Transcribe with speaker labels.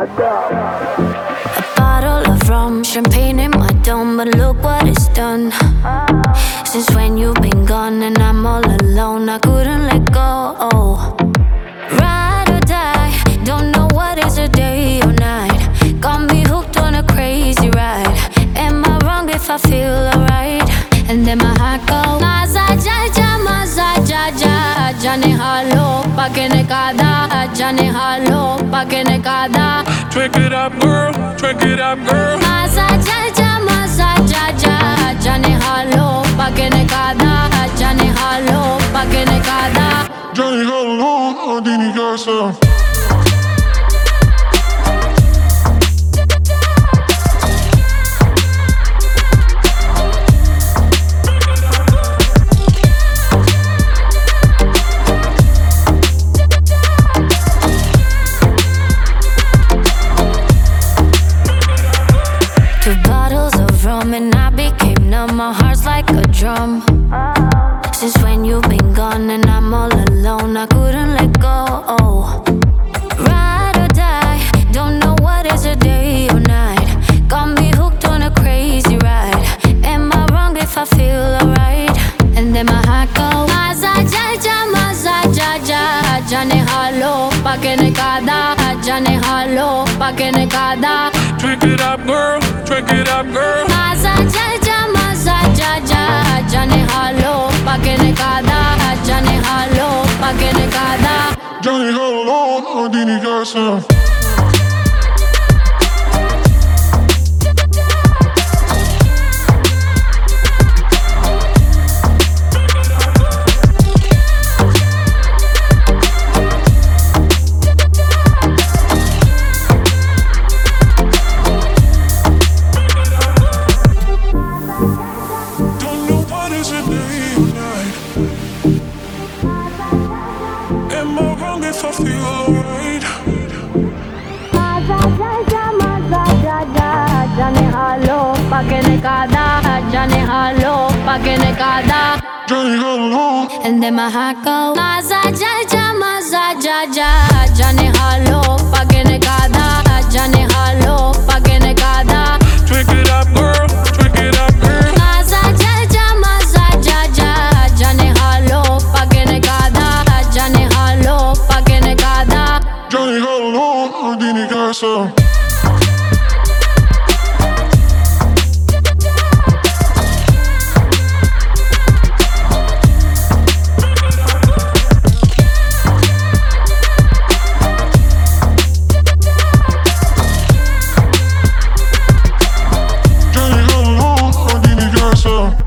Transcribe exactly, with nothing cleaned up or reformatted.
Speaker 1: A bottle of rum, champagne in my dome, but look what it's done. Since when you've been gone and I'm all alone, I couldn't let go. Oh. Ride or die, don't know what is a day or night. Got me hooked on a crazy ride. Am I wrong if I feel alright? And then my heart goes Maza jaja, maza jaja. Jane halo, pakene kada. Jane halo, pakene kada.
Speaker 2: Drink it up, girl, drink it up, girl.
Speaker 1: Maza jaja, maza jaja. Jane halo, pakene kada. Jane halo, pakene kada.
Speaker 2: Jane halo, adini casa.
Speaker 1: And I became numb, my heart's like a drum. Since when you've been gone and I'm all alone, I couldn't let go. Oh. Ride or die, don't know what is a day or night. Got me hooked on a crazy ride. Am I wrong if I feel alright? And then my heart goes Maza jaja, maza jaja. Jane halo, pakene kada. Jane halo, pakene kada.
Speaker 2: Drink it up, girl, drink it up, girl.
Speaker 1: Maza jaja, maza jaja. Jane halo, pakene kada. Jane halo, pakene kada.
Speaker 2: Jane halo, adini casa. Am I wrong if I feel alright?
Speaker 1: Maza jaja, maza jaja. Jane halo, pakene kada. Jane halo, pakene kada.
Speaker 2: Jane halo.
Speaker 1: And then my heart goes Maza jaja, maza jaja. Jane halo, pakene kada. Jane halo, pakene kada.
Speaker 2: Drink it up, girl.